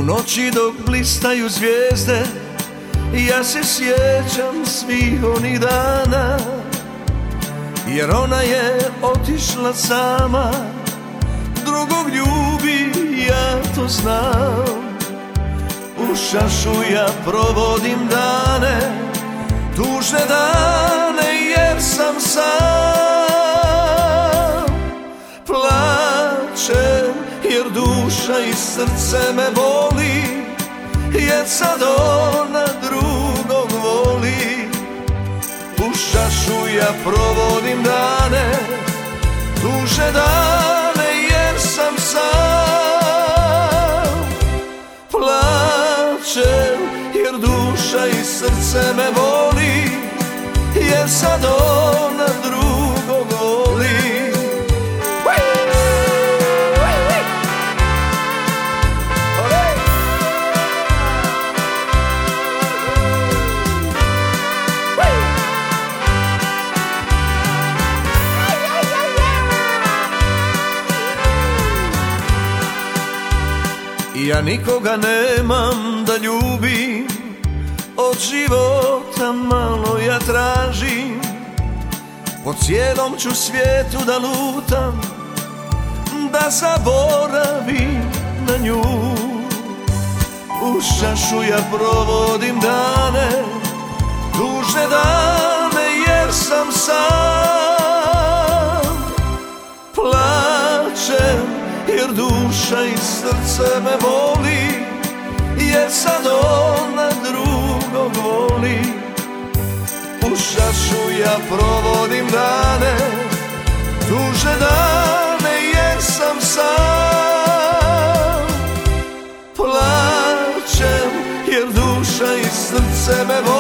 noći dok blistaju zvijezde, ja se sjećam svih onih dana, jer ona je otišla sama, drugog ljubi, ja to znam. U šašu ja provodim dane, tužne dane, jer sam sam. Plačem jer duša i srce me boli, jer sad ona drugog voli. U šašu ja provodim dane, tužne dane, jer sam sam. Plačem jer duša i srce me boli, jer sad ona drugog voli. Ja nikoga nemam da ljubim, od života malo ja tražim, po cijelom ću svijetu da lutam, da zaboravim na nju. U šašu ja provodim dane, tužne dane, jer sam sam. Plačem jer duša i srce me boli, jer sad ona drugog voli. U šašu ja provodim dane, tužne dane, jer sam sam. Plačem jer duša i srce me boli,